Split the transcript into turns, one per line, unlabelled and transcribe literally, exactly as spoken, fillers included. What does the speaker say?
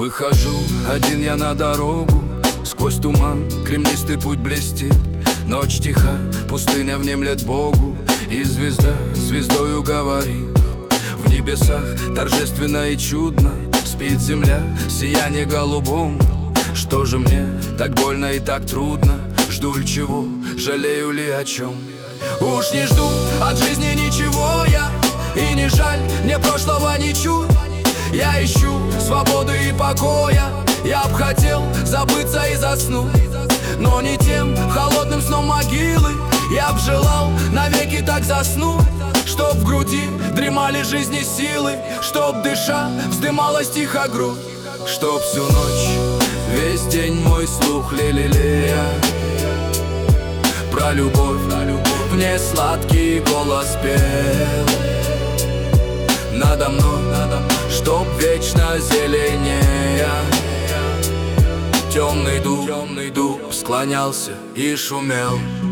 Выхожу один я на дорогу, сквозь туман кремнистый путь блестит. Ночь тиха, пустыня внемлет Богу, и звезда звездою говорит. В небесах торжественно и чудно спит земля, сияние голубом. Что же мне так больно и так трудно? Жду ли чего, жалею ли о чем? Уж не жду от жизни ничего я, и не жаль мне прошлого ни чуть. Я ищу свободы и покоя, я б хотел забыться и заснуть, но не тем холодным сном могилы. Я б желал навеки так заснуть, чтоб в груди дремали жизни силы, чтоб дыша вздымалась тихо грудь, чтоб всю ночь, весь день мой слух лелея про любовь, мне сладкий голос пел надо мной, чтоб вечно зеленея темный дуб, темный дуб склонялся и шумел.